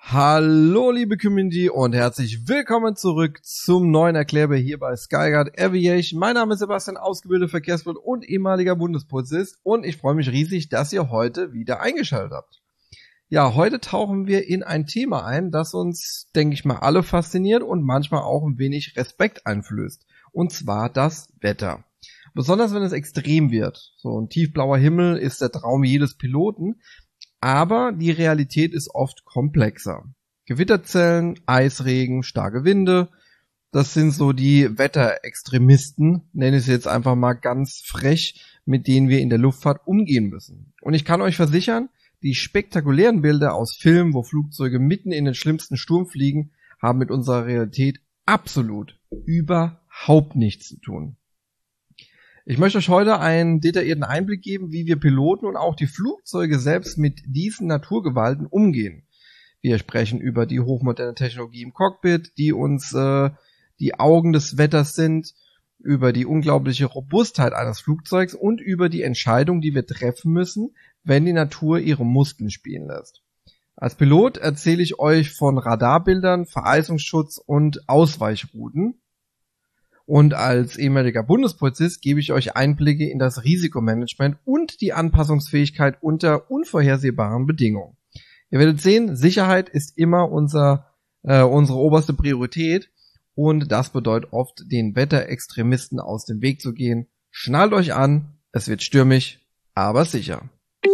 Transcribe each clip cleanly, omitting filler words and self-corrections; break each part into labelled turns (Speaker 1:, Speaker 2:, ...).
Speaker 1: Hallo liebe Community und herzlich willkommen zurück zum neuen Erklärbär hier bei Skyguard Aviation. Mein Name ist Sebastian, ausgebildeter Verkehrspilot und ehemaliger Bundespolizist und ich freue mich riesig, dass ihr heute wieder eingeschaltet habt. Ja, heute tauchen wir in ein Thema ein, das uns, denke ich mal, alle fasziniert und manchmal auch ein wenig Respekt einflößt. Und zwar das Wetter. Besonders wenn es extrem wird. So ein tiefblauer Himmel ist der Traum jedes Piloten. Aber die Realität ist oft komplexer. Gewitterzellen, Eisregen, starke Winde, das sind so die Wetterextremisten, nenne ich es jetzt einfach mal ganz frech, mit denen wir in der Luftfahrt umgehen müssen. Und ich kann euch versichern, die spektakulären Bilder aus Filmen, wo Flugzeuge mitten in den schlimmsten Sturm fliegen, haben mit unserer Realität absolut überhaupt nichts zu tun. Ich möchte euch heute einen detaillierten Einblick geben, wie wir Piloten und auch die Flugzeuge selbst mit diesen Naturgewalten umgehen. Wir sprechen über die hochmoderne Technologie im Cockpit, die uns die Augen des Wetters sind, über die unglaubliche Robustheit eines Flugzeugs und über die Entscheidung, die wir treffen müssen, wenn die Natur ihre Muskeln spielen lässt. Als Pilot erzähle ich euch von Radarbildern, Vereisungsschutz und Ausweichrouten. Und als ehemaliger Bundespolizist gebe ich euch Einblicke in das Risikomanagement und die Anpassungsfähigkeit unter unvorhersehbaren Bedingungen. Ihr werdet sehen, Sicherheit ist immer unsere oberste Priorität und das bedeutet oft, den Wetterextremisten aus dem Weg zu gehen. Schnallt euch an, es wird stürmisch, aber sicher.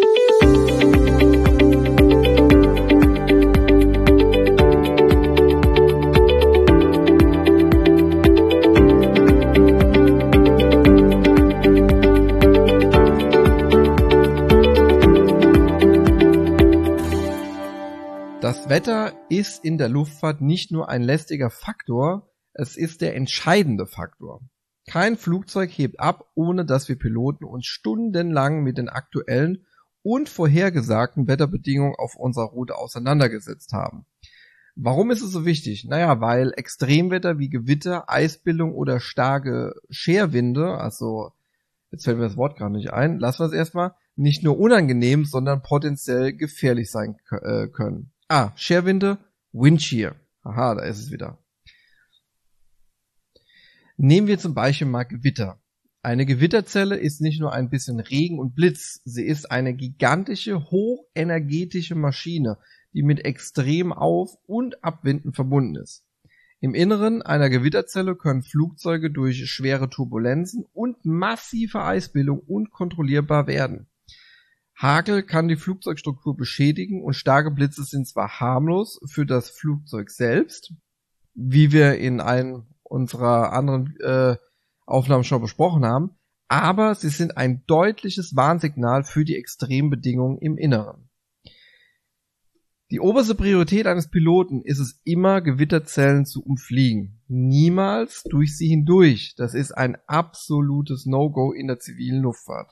Speaker 1: Das Wetter ist in der Luftfahrt nicht nur ein lästiger Faktor, es ist der entscheidende Faktor. Kein Flugzeug hebt ab, ohne dass wir Piloten uns stundenlang mit den aktuellen und vorhergesagten Wetterbedingungen auf unserer Route auseinandergesetzt haben. Warum ist es so wichtig? Naja, weil Extremwetter wie Gewitter, Eisbildung oder starke Scherwinde, also jetzt fällt mir das Wort gar nicht ein, lassen wir es erstmal, nicht nur unangenehm, sondern potenziell gefährlich sein können. Scherwinde, Windshear. Aha, da ist es wieder. Nehmen wir zum Beispiel mal Gewitter. Eine Gewitterzelle ist nicht nur ein bisschen Regen und Blitz, sie ist eine gigantische, hochenergetische Maschine, die mit extrem Auf- und Abwinden verbunden ist. Im Inneren einer Gewitterzelle können Flugzeuge durch schwere Turbulenzen und massive Eisbildung unkontrollierbar werden. Hagel kann die Flugzeugstruktur beschädigen und starke Blitze sind zwar harmlos für das Flugzeug selbst, wie wir in einem unserer anderen Aufnahmen schon besprochen haben, aber sie sind ein deutliches Warnsignal für die extremen Bedingungen im Inneren. Die oberste Priorität eines Piloten ist es immer, Gewitterzellen zu umfliegen, niemals durch sie hindurch. Das ist ein absolutes No-Go in der zivilen Luftfahrt.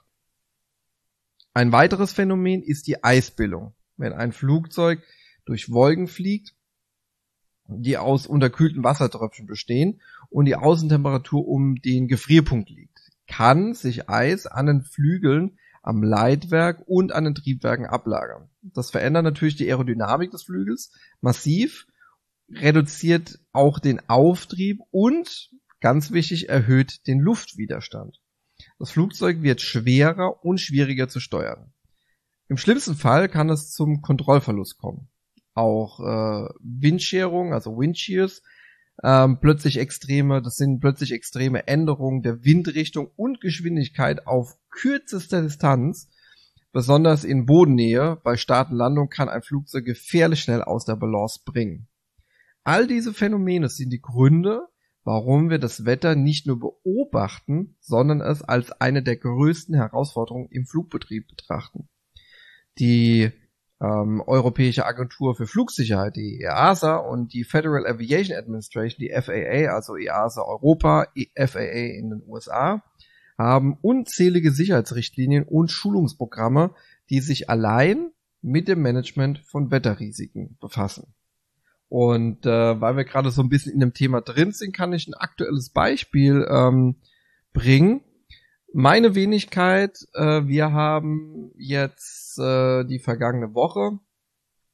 Speaker 1: Ein weiteres Phänomen ist die Eisbildung. Wenn ein Flugzeug durch Wolken fliegt, die aus unterkühlten Wassertröpfchen bestehen und die Außentemperatur um den Gefrierpunkt liegt, kann sich Eis an den Flügeln, am Leitwerk und an den Triebwerken ablagern. Das verändert natürlich die Aerodynamik des Flügels massiv, reduziert auch den Auftrieb und, ganz wichtig, erhöht den Luftwiderstand. Das Flugzeug wird schwerer und schwieriger zu steuern. Im schlimmsten Fall kann es zum Kontrollverlust kommen. Auch Windscherung, also Windshears, das sind plötzlich extreme Änderungen der Windrichtung und Geschwindigkeit auf kürzester Distanz. Besonders in Bodennähe, bei Start und Landung kann ein Flugzeug gefährlich schnell aus der Balance bringen. All diese Phänomene sind die Gründe, warum wir das Wetter nicht nur beobachten, sondern es als eine der größten Herausforderungen im Flugbetrieb betrachten. Die Europäische Agentur für Flugsicherheit, die EASA, und die Federal Aviation Administration, die FAA, also EASA Europa, FAA in den USA, haben unzählige Sicherheitsrichtlinien und Schulungsprogramme, die sich allein mit dem Management von Wetterrisiken befassen. Und weil wir gerade so ein bisschen in dem Thema drin sind, kann ich ein aktuelles Beispiel bringen. Meine Wenigkeit, wir haben jetzt die vergangene Woche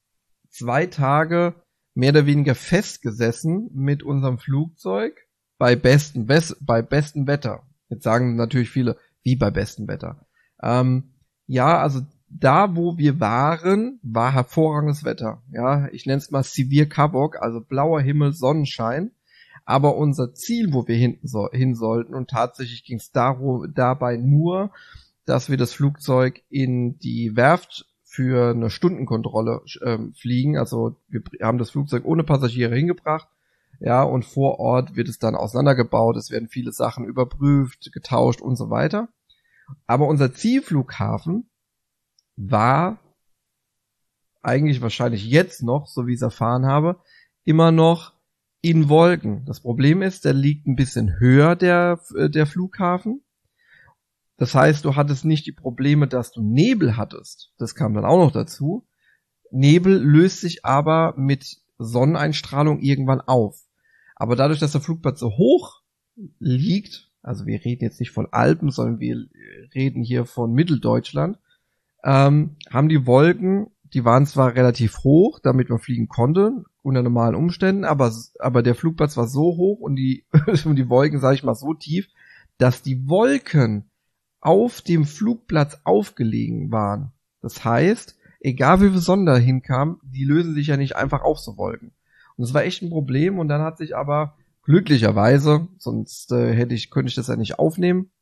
Speaker 1: 2 Tage mehr oder weniger festgesessen mit unserem Flugzeug bei bestem Wetter. Jetzt sagen natürlich viele, wie bei bestem Wetter. Ja, also da, wo wir waren, war hervorragendes Wetter. Ja, ich nenne es mal Severe Kavok, also blauer Himmel, Sonnenschein. Aber unser Ziel, wo wir hin sollten, und tatsächlich ging es dabei nur, dass wir das Flugzeug in die Werft für eine Stundenkontrolle fliegen. Also wir haben das Flugzeug ohne Passagiere hingebracht. Ja, und vor Ort wird es dann auseinandergebaut. Es werden viele Sachen überprüft, getauscht und so weiter. Aber unser Zielflughafen war eigentlich wahrscheinlich jetzt noch, so wie ich es erfahren habe, immer noch in Wolken. Das Problem ist, der liegt ein bisschen höher, der Flughafen. Das heißt, du hattest nicht die Probleme, dass du Nebel hattest. Das kam dann auch noch dazu. Nebel löst sich aber mit Sonneneinstrahlung irgendwann auf. Aber dadurch, dass der Flugplatz so hoch liegt, also wir reden jetzt nicht von Alpen, sondern wir reden hier von Mitteldeutschland, haben die Wolken, die waren zwar relativ hoch, damit man fliegen konnte, unter normalen Umständen, aber der Flugplatz war so hoch und die Wolken, sage ich mal, so tief, dass die Wolken auf dem Flugplatz aufgelegen waren. Das heißt, egal wie viel Sonne da hinkam, die lösen sich ja nicht einfach auf, so Wolken. Und das war echt ein Problem, und dann hat sich aber glücklicherweise, sonst könnte ich das ja nicht aufnehmen,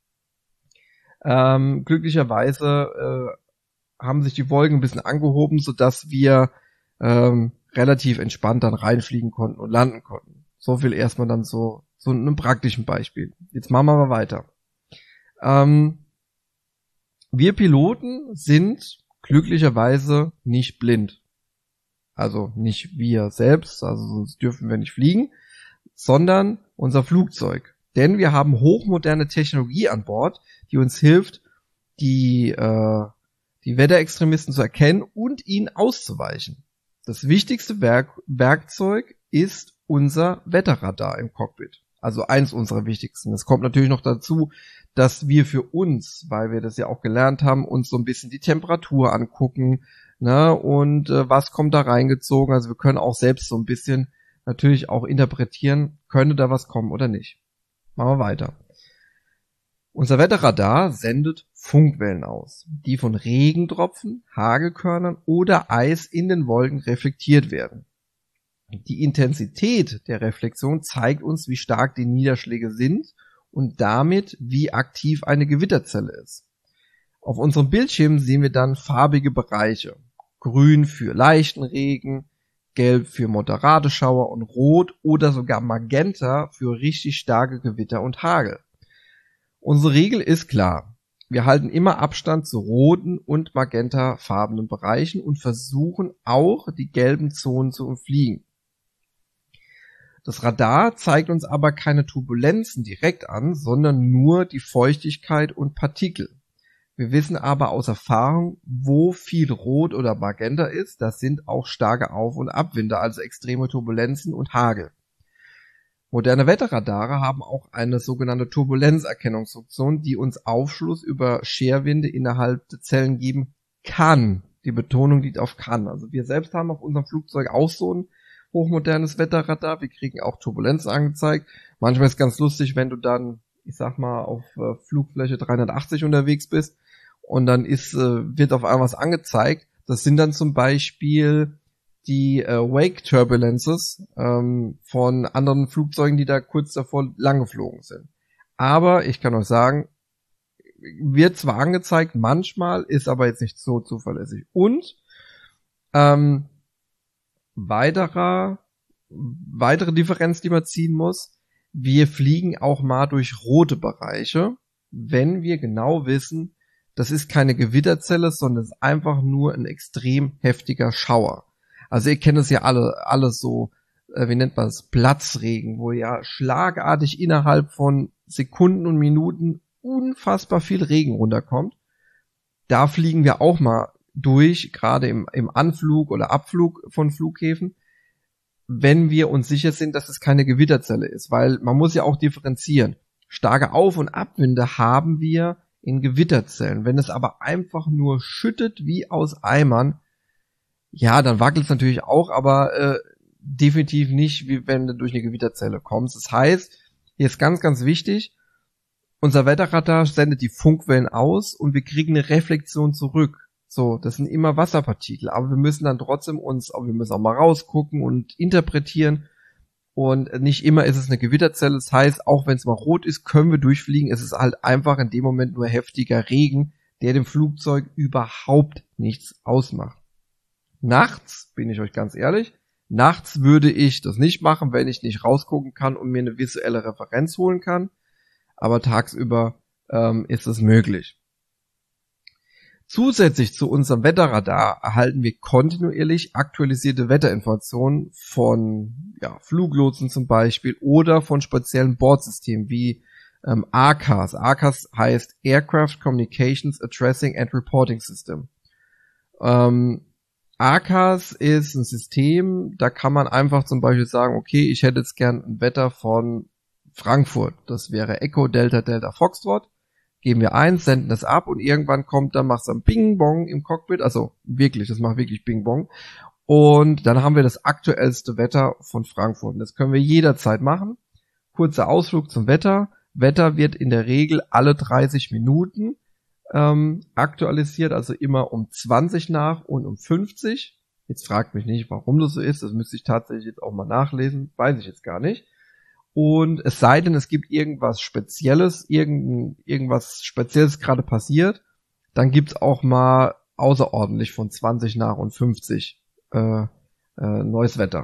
Speaker 1: glücklicherweise haben sich die Wolken ein bisschen angehoben, sodass wir relativ entspannt dann reinfliegen konnten und landen konnten. So viel erstmal dann so einem praktischen Beispiel. Jetzt machen wir mal weiter. Wir Piloten sind glücklicherweise nicht blind. Also nicht wir selbst, also sonst dürfen wir nicht fliegen, sondern unser Flugzeug. Denn wir haben hochmoderne Technologie an Bord, die uns hilft, die Wetterextremisten zu erkennen und ihnen auszuweichen. Das wichtigste Werkzeug ist unser Wetterradar im Cockpit. Also eins unserer wichtigsten. Es kommt natürlich noch dazu, dass wir für uns, weil wir das ja auch gelernt haben, uns so ein bisschen die Temperatur angucken, ne, und was kommt da reingezogen. Also wir können auch selbst so ein bisschen natürlich auch interpretieren, könnte da was kommen oder nicht. Machen wir weiter. Unser Wetterradar sendet Funkwellen aus, die von Regentropfen, Hagelkörnern oder Eis in den Wolken reflektiert werden. Die Intensität der Reflexion zeigt uns, wie stark die Niederschläge sind und damit, wie aktiv eine Gewitterzelle ist. Auf unserem Bildschirm sehen wir dann farbige Bereiche. Grün für leichten Regen, gelb für moderate Schauer und rot oder sogar magenta für richtig starke Gewitter und Hagel. Unsere Regel ist klar. Wir halten immer Abstand zu roten und magentafarbenen Bereichen und versuchen auch, die gelben Zonen zu umfliegen. Das Radar zeigt uns aber keine Turbulenzen direkt an, sondern nur die Feuchtigkeit und Partikel. Wir wissen aber aus Erfahrung, wo viel Rot oder Magenta ist. Das sind auch starke Auf- und Abwinde, also extreme Turbulenzen und Hagel. Moderne Wetterradare haben auch eine sogenannte Turbulenzerkennungsfunktion, die uns Aufschluss über Scherwinde innerhalb der Zellen geben kann. Die Betonung liegt auf kann. Also wir selbst haben auf unserem Flugzeug auch so ein hochmodernes Wetterradar. Wir kriegen auch Turbulenzen angezeigt. Manchmal ist es ganz lustig, wenn du dann, ich sag mal, auf Flugfläche 380 unterwegs bist und dann wird auf einmal was angezeigt. Das sind dann zum Beispiel die Wake Turbulences von anderen Flugzeugen, die da kurz davor lang geflogen sind. Aber ich kann euch sagen, wird zwar angezeigt, manchmal, ist aber jetzt nicht so zuverlässig. Und weitere Differenz, die man ziehen muss, wir fliegen auch mal durch rote Bereiche, wenn wir genau wissen, das ist keine Gewitterzelle, sondern es ist einfach nur ein extrem heftiger Schauer. Also ihr kennt es ja alle so, wie nennt man es, Platzregen, wo ja schlagartig innerhalb von Sekunden und Minuten unfassbar viel Regen runterkommt. Da fliegen wir auch mal durch, gerade im Anflug oder Abflug von Flughäfen, wenn wir uns sicher sind, dass es keine Gewitterzelle ist, weil man muss ja auch differenzieren. Starke Auf- und Abwinde haben wir in Gewitterzellen. Wenn es aber einfach nur schüttet wie aus Eimern, Ja, dann wackelt es natürlich auch, aber definitiv nicht, wie wenn du durch eine Gewitterzelle kommst. Das heißt, hier ist ganz, ganz wichtig, unser Wetterradar sendet die Funkwellen aus und wir kriegen eine Reflexion zurück. So, das sind immer Wasserpartikel, aber wir müssen dann trotzdem wir müssen auch mal rausgucken und interpretieren. Und nicht immer ist es eine Gewitterzelle. Das heißt, auch wenn es mal rot ist, können wir durchfliegen. Es ist halt einfach in dem Moment nur heftiger Regen, der dem Flugzeug überhaupt nichts ausmacht. Nachts, bin ich euch ganz ehrlich, nachts würde ich das nicht machen, wenn ich nicht rausgucken kann und mir eine visuelle Referenz holen kann. Aber tagsüber ist es möglich. Zusätzlich zu unserem Wetterradar erhalten wir kontinuierlich aktualisierte Wetterinformationen von Fluglotsen zum Beispiel oder von speziellen Bordsystemen wie ACAS. ACAS heißt Aircraft Communications Addressing and Reporting System. ACAS ist ein System, da kann man einfach zum Beispiel sagen, okay, ich hätte jetzt gern ein Wetter von Frankfurt. Das wäre Echo Delta Delta Foxtrot. Geben wir ein, senden das ab und irgendwann macht es dann Bing Bong im Cockpit. Also wirklich, das macht wirklich Bing Bong. Und dann haben wir das aktuellste Wetter von Frankfurt. Und das können wir jederzeit machen. Kurzer Ausflug zum Wetter. Wetter wird in der Regel alle 30 Minuten aktualisiert, also immer um 20 nach und um 50. Jetzt fragt mich nicht, warum das so ist. Das müsste ich tatsächlich jetzt auch mal nachlesen. Weiß ich jetzt gar nicht. Und es sei denn, es gibt irgendwas Spezielles, irgendwas Spezielles gerade passiert, dann gibt's auch mal außerordentlich von 20 nach und 50 neues Wetter.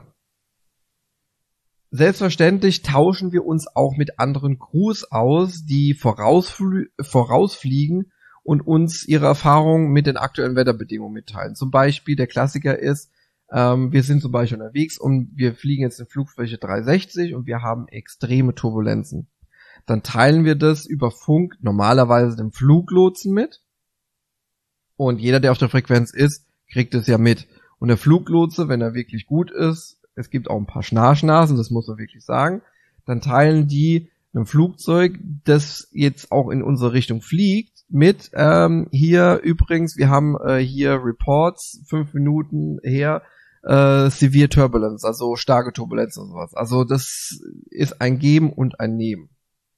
Speaker 1: Selbstverständlich tauschen wir uns auch mit anderen Crews aus, die vorausfliegen und uns ihre Erfahrungen mit den aktuellen Wetterbedingungen mitteilen. Zum Beispiel, der Klassiker ist, wir sind zum Beispiel unterwegs und wir fliegen jetzt in Flugfläche 360 und wir haben extreme Turbulenzen. Dann teilen wir das über Funk normalerweise dem Fluglotsen mit und jeder, der auf der Frequenz ist, kriegt es ja mit. Und der Fluglotse, wenn er wirklich gut ist, es gibt auch ein paar Schnarchnasen, das muss man wirklich sagen, dann teilen die einem Flugzeug, das jetzt auch in unsere Richtung fliegt, mit, hier übrigens, wir haben hier Reports, 5 Minuten her, Severe Turbulence, also starke Turbulenz und sowas. Also das ist ein Geben und ein Nehmen.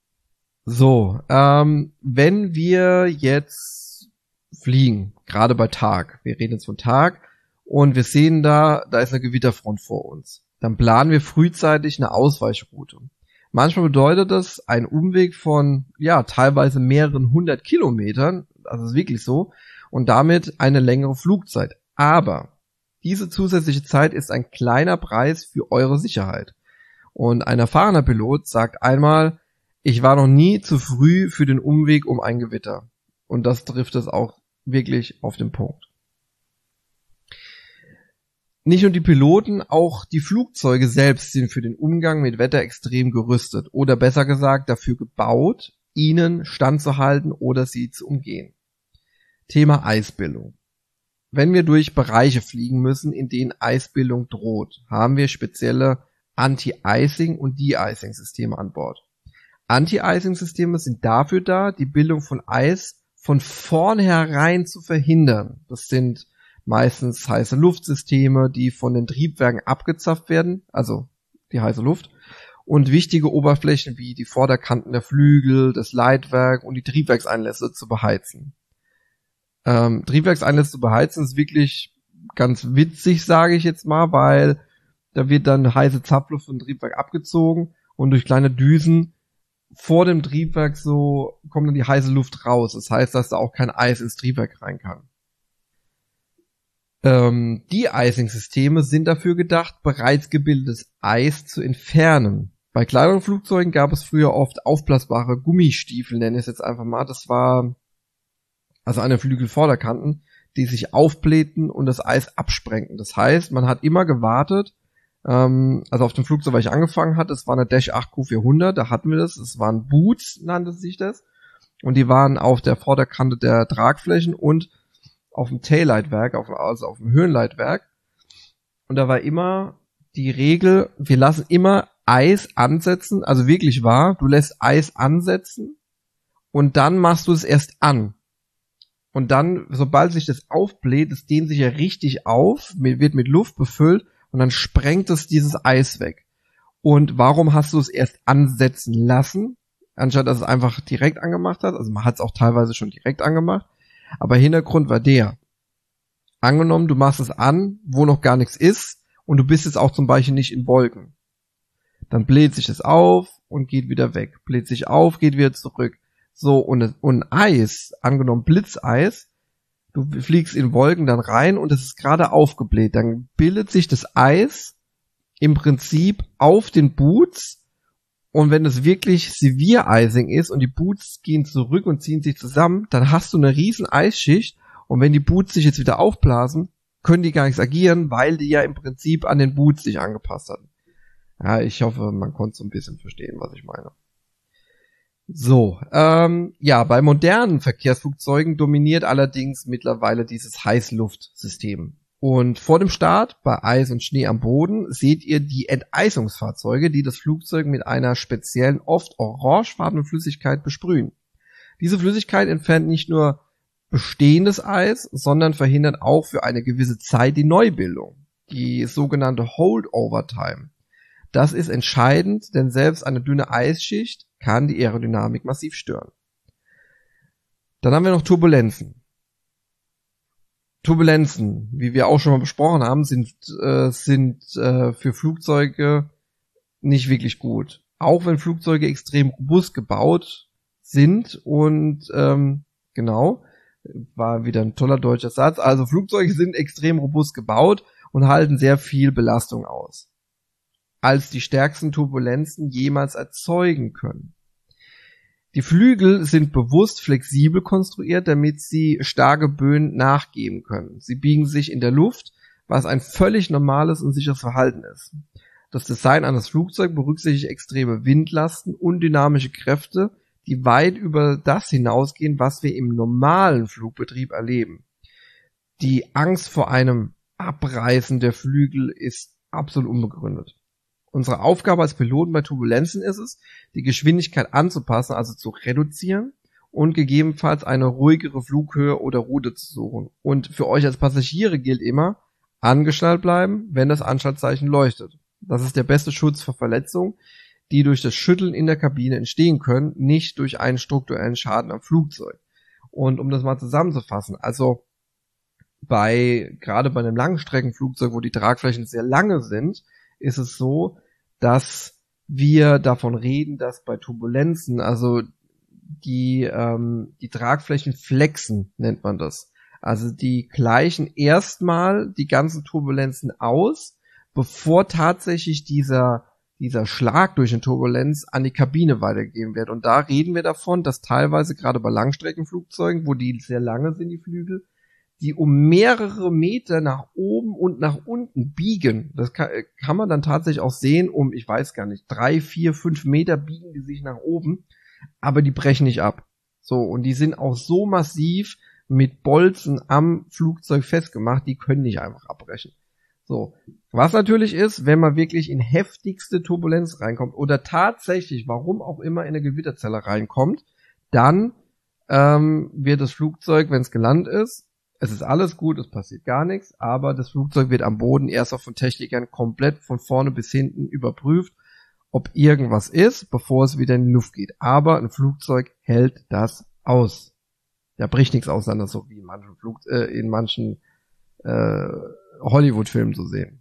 Speaker 1: So, wenn wir jetzt fliegen, gerade bei Tag, wir reden jetzt von Tag, und wir sehen da ist eine Gewitterfront vor uns, dann planen wir frühzeitig eine Ausweichroute. Manchmal bedeutet das ein Umweg von, teilweise mehreren 100 Kilometern, also ist wirklich so, und damit eine längere Flugzeit. Aber diese zusätzliche Zeit ist ein kleiner Preis für eure Sicherheit. Und ein erfahrener Pilot sagt einmal, ich war noch nie zu früh für den Umweg um ein Gewitter. Und das trifft es auch wirklich auf den Punkt. Nicht nur die Piloten, auch die Flugzeuge selbst sind für den Umgang mit Wetter extrem gerüstet oder besser gesagt dafür gebaut, ihnen standzuhalten oder sie zu umgehen. Thema Eisbildung. Wenn wir durch Bereiche fliegen müssen, in denen Eisbildung droht, haben wir spezielle Anti-Icing- und De-Icing-Systeme an Bord. Anti-Icing-Systeme sind dafür da, die Bildung von Eis von vornherein zu verhindern. Das sind meistens heiße Luftsysteme, die von den Triebwerken abgezapft werden, also die heiße Luft, und wichtige Oberflächen wie die Vorderkanten der Flügel, das Leitwerk und die Triebwerkseinlässe zu beheizen. Triebwerkseinlässe zu beheizen ist wirklich ganz witzig, sage ich jetzt mal, weil da wird dann heiße Zapfluft vom Triebwerk abgezogen und durch kleine Düsen vor dem Triebwerk so kommt dann die heiße Luft raus. Das heißt, dass da auch kein Eis ins Triebwerk rein kann. De-Icing-Systeme sind dafür gedacht, bereits gebildetes Eis zu entfernen. Bei kleineren Flugzeugen gab es früher oft aufblasbare Gummistiefel, nenne ich es jetzt einfach mal. Das war also eine Flügelvorderkanten, die sich aufblähten und das Eis absprengten. Das heißt, man hat immer gewartet, also auf dem Flugzeug, weil ich angefangen hatte, das war eine Dash 8 Q400, da hatten wir das, es waren Boots, nannte sich das, und die waren auf der Vorderkante der Tragflächen und auf dem Taillightwerk, also auf dem Höhenleitwerk, und da war immer die Regel, wir lassen immer Eis ansetzen, also wirklich wahr, du lässt Eis ansetzen und dann machst du es erst an. Und dann, sobald sich das aufbläht, es dehnt sich ja richtig auf, wird mit Luft befüllt und dann sprengt es dieses Eis weg. Und warum hast du es erst ansetzen lassen, anstatt dass es einfach direkt angemacht hat? Also man hat es auch teilweise schon direkt angemacht. Aber Hintergrund war der. Angenommen, du machst es an, wo noch gar nichts ist und du bist jetzt auch zum Beispiel nicht in Wolken. Dann bläht sich es auf und geht wieder weg. Bläht sich auf, geht wieder zurück. So, und Eis, angenommen Blitzeis, du fliegst in Wolken dann rein und es ist gerade aufgebläht. Dann bildet sich das Eis im Prinzip auf den Boots und wenn es wirklich Severe Icing ist und die Boots gehen zurück und ziehen sich zusammen, dann hast du eine riesen Eisschicht und wenn die Boots sich jetzt wieder aufblasen, können die gar nichts agieren, weil die ja im Prinzip an den Boots sich angepasst hatten. Ja, ich hoffe, man konnte so ein bisschen verstehen, was ich meine. So, ja, bei modernen Verkehrsflugzeugen dominiert allerdings mittlerweile dieses Heißluftsystem. Und vor dem Start, bei Eis und Schnee am Boden, seht ihr die Enteisungsfahrzeuge, die das Flugzeug mit einer speziellen, oft orangefarbenen Flüssigkeit besprühen. Diese Flüssigkeit entfernt nicht nur bestehendes Eis, sondern verhindert auch für eine gewisse Zeit die Neubildung, die sogenannte Holdover Time. Das ist entscheidend, denn selbst eine dünne Eisschicht kann die Aerodynamik massiv stören. Dann haben wir noch Turbulenzen. Turbulenzen, wie wir auch schon mal besprochen haben, sind für Flugzeuge nicht wirklich gut. Auch wenn Flugzeuge extrem robust gebaut sind und genau, war wieder ein toller deutscher Satz. Also Flugzeuge sind extrem robust gebaut und halten sehr viel Belastung aus, als die stärksten Turbulenzen jemals erzeugen können. Die Flügel sind bewusst flexibel konstruiert, damit sie starke Böen nachgeben können. Sie biegen sich in der Luft, was ein völlig normales und sicheres Verhalten ist. Das Design eines Flugzeugs berücksichtigt extreme Windlasten und dynamische Kräfte, die weit über das hinausgehen, was wir im normalen Flugbetrieb erleben. Die Angst vor einem Abreißen der Flügel ist absolut unbegründet. Unsere Aufgabe als Piloten bei Turbulenzen ist es, die Geschwindigkeit anzupassen, also zu reduzieren und gegebenenfalls eine ruhigere Flughöhe oder Route zu suchen. Und für euch als Passagiere gilt immer, angeschnallt bleiben, wenn das Anschnallzeichen leuchtet. Das ist der beste Schutz vor Verletzungen, die durch das Schütteln in der Kabine entstehen können, nicht durch einen strukturellen Schaden am Flugzeug. Und um das mal zusammenzufassen, also gerade bei einem Langstreckenflugzeug, wo die Tragflächen sehr lange sind, ist es so, dass wir davon reden, dass bei Turbulenzen, also die Tragflächen flexen, nennt man das. Also die gleichen erstmal die ganzen Turbulenzen aus, bevor tatsächlich dieser Schlag durch eine Turbulenz an die Kabine weitergegeben wird. Und da reden wir davon, dass teilweise gerade bei Langstreckenflugzeugen, wo die sehr lange sind, die Flügel, die um mehrere Meter nach oben und nach unten biegen. Das kann man dann tatsächlich auch sehen, ich weiß gar nicht, 3, 4, 5 Meter biegen die sich nach oben, aber die brechen nicht ab. So, und die sind auch so massiv mit Bolzen am Flugzeug festgemacht, die können nicht einfach abbrechen. So, was natürlich ist, wenn man wirklich in heftigste Turbulenz reinkommt oder tatsächlich, warum auch immer, in eine Gewitterzelle reinkommt, dann wird das Flugzeug, wenn es gelandet ist, es ist alles gut, es passiert gar nichts, aber das Flugzeug wird am Boden erst auch von Technikern komplett von vorne bis hinten überprüft, ob irgendwas ist, bevor es wieder in die Luft geht. Aber ein Flugzeug hält das aus. Da bricht nichts auseinander, so wie in manchen Hollywood-Filmen zu sehen.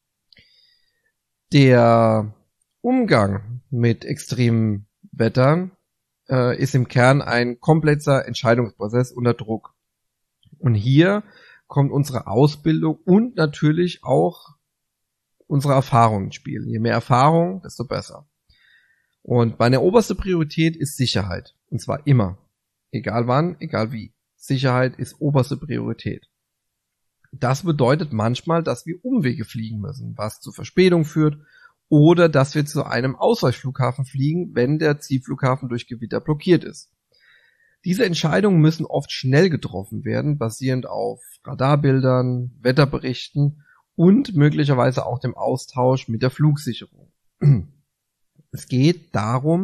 Speaker 1: Der Umgang mit extremen Wettern ist im Kern ein komplexer Entscheidungsprozess unter Druck. Und hier kommt unsere Ausbildung und natürlich auch unsere Erfahrung ins Spiel. Je mehr Erfahrung, desto besser. Und meine oberste Priorität ist Sicherheit. Und zwar immer. Egal wann, egal wie. Sicherheit ist oberste Priorität. Das bedeutet manchmal, dass wir Umwege fliegen müssen, was zu Verspätung führt, oder dass wir zu einem Ausweichflughafen fliegen, wenn der Zielflughafen durch Gewitter blockiert ist. Diese Entscheidungen müssen oft schnell getroffen werden, basierend auf Radarbildern, Wetterberichten und möglicherweise auch dem Austausch mit der Flugsicherung. Es geht darum,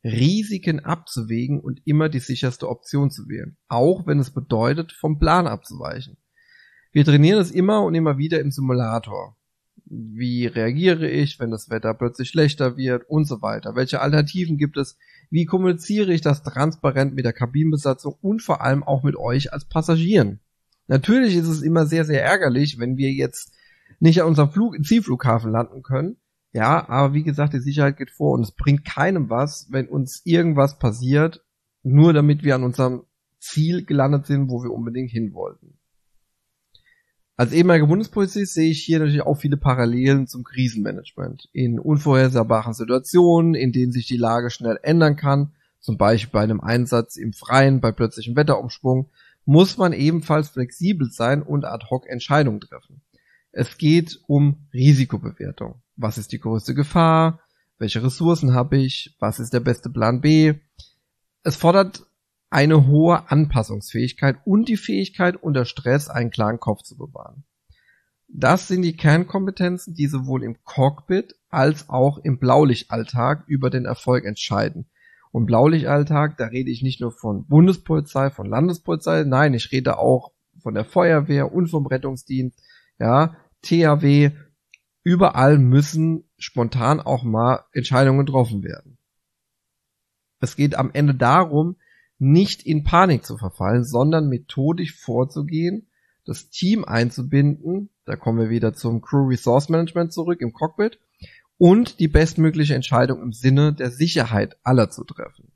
Speaker 1: Risiken abzuwägen und immer die sicherste Option zu wählen, auch wenn es bedeutet, vom Plan abzuweichen. Wir trainieren es immer und immer wieder im Simulator. Wie reagiere ich, wenn das Wetter plötzlich schlechter wird und so weiter? Welche Alternativen gibt es? Wie kommuniziere ich das transparent mit der Kabinenbesatzung und vor allem auch mit euch als Passagieren? Natürlich ist es immer sehr, sehr ärgerlich, wenn wir jetzt nicht an unserem Zielflughafen landen können. Ja, aber wie gesagt, die Sicherheit geht vor und es bringt keinem was, wenn uns irgendwas passiert, nur damit wir an unserem Ziel gelandet sind, wo wir unbedingt hin wollten. Als ehemaliger Bundespolizist sehe ich hier natürlich auch viele Parallelen zum Krisenmanagement. In unvorhersehbaren Situationen, in denen sich die Lage schnell ändern kann, zum Beispiel bei einem Einsatz im Freien, bei plötzlichem Wetterumschwung, muss man ebenfalls flexibel sein und ad hoc Entscheidungen treffen. Es geht um Risikobewertung. Was ist die größte Gefahr? Welche Ressourcen habe ich? Was ist der beste Plan B? Es fordert eine hohe Anpassungsfähigkeit und die Fähigkeit, unter Stress einen klaren Kopf zu bewahren. Das sind die Kernkompetenzen, die sowohl im Cockpit als auch im Blaulichtalltag über den Erfolg entscheiden. Und Blaulichtalltag, da rede ich nicht nur von Bundespolizei, von Landespolizei, nein, ich rede auch von der Feuerwehr und vom Rettungsdienst, ja, THW, überall müssen spontan auch mal Entscheidungen getroffen werden. Es geht am Ende darum, nicht in Panik zu verfallen, sondern methodisch vorzugehen, das Team einzubinden, da kommen wir wieder zum Crew Resource Management zurück im Cockpit, und die bestmögliche Entscheidung im Sinne der Sicherheit aller zu treffen.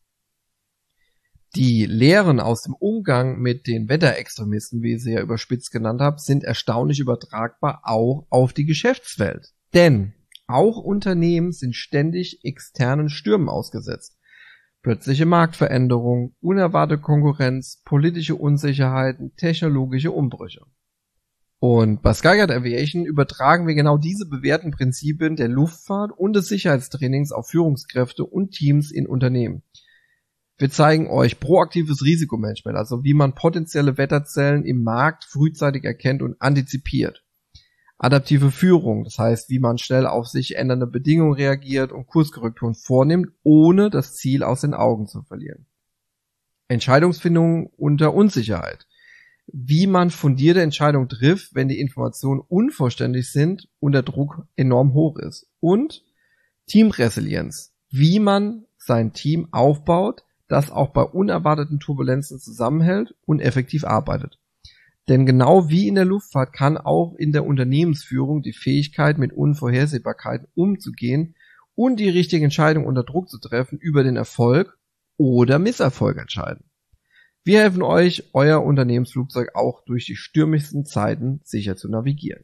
Speaker 1: Die Lehren aus dem Umgang mit den Wetterextremisten, wie ich sie ja überspitzt genannt habe, sind erstaunlich übertragbar auch auf die Geschäftswelt. Denn auch Unternehmen sind ständig externen Stürmen ausgesetzt. Plötzliche Marktveränderungen, unerwartete Konkurrenz, politische Unsicherheiten, technologische Umbrüche. Und bei Skyguide Aviation übertragen wir genau diese bewährten Prinzipien der Luftfahrt und des Sicherheitstrainings auf Führungskräfte und Teams in Unternehmen. Wir zeigen euch proaktives Risikomanagement, also wie man potenzielle Wetterzellen im Markt frühzeitig erkennt und antizipiert. Adaptive Führung, das heißt, wie man schnell auf sich ändernde Bedingungen reagiert und Kurskorrekturen vornimmt, ohne das Ziel aus den Augen zu verlieren. Entscheidungsfindung unter Unsicherheit, wie man fundierte Entscheidungen trifft, wenn die Informationen unvollständig sind und der Druck enorm hoch ist. Und Teamresilienz, wie man sein Team aufbaut, das auch bei unerwarteten Turbulenzen zusammenhält und effektiv arbeitet. Denn genau wie in der Luftfahrt kann auch in der Unternehmensführung die Fähigkeit, mit Unvorhersehbarkeiten umzugehen und die richtige Entscheidung unter Druck zu treffen, über den Erfolg oder Misserfolg entscheiden. Wir helfen euch, euer Unternehmensflugzeug auch durch die stürmischsten Zeiten sicher zu navigieren.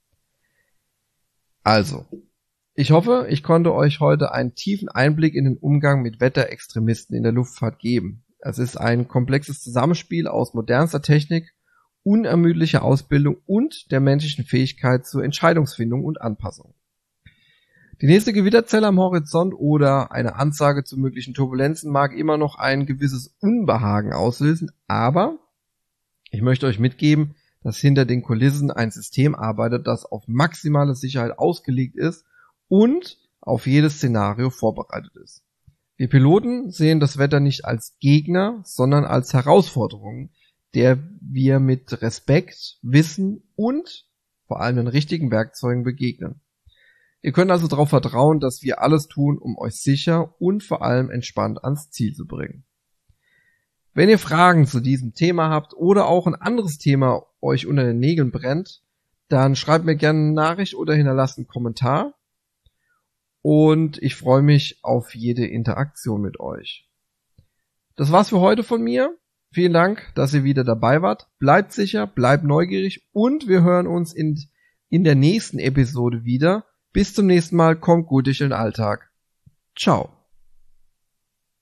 Speaker 1: Also, ich hoffe, ich konnte euch heute einen tiefen Einblick in den Umgang mit Wetterextremisten in der Luftfahrt geben. Es ist ein komplexes Zusammenspiel aus modernster Technik, unermüdlicher Ausbildung und der menschlichen Fähigkeit zur Entscheidungsfindung und Anpassung. Die nächste Gewitterzelle am Horizont oder eine Ansage zu möglichen Turbulenzen mag immer noch ein gewisses Unbehagen auslösen, aber ich möchte euch mitgeben, dass hinter den Kulissen ein System arbeitet, das auf maximale Sicherheit ausgelegt ist und auf jedes Szenario vorbereitet ist. Wir Piloten sehen das Wetter nicht als Gegner, sondern als Herausforderung, der wir mit Respekt, Wissen und vor allem den richtigen Werkzeugen begegnen. Ihr könnt also darauf vertrauen, dass wir alles tun, um euch sicher und vor allem entspannt ans Ziel zu bringen. Wenn ihr Fragen zu diesem Thema habt oder auch ein anderes Thema euch unter den Nägeln brennt, dann schreibt mir gerne eine Nachricht oder hinterlasst einen Kommentar. Und ich freue mich auf jede Interaktion mit euch. Das war's für heute von mir. Vielen Dank, dass ihr wieder dabei wart. Bleibt sicher, bleibt neugierig und wir hören uns in der nächsten Episode wieder. Bis zum nächsten Mal, kommt gut durch den Alltag. Ciao.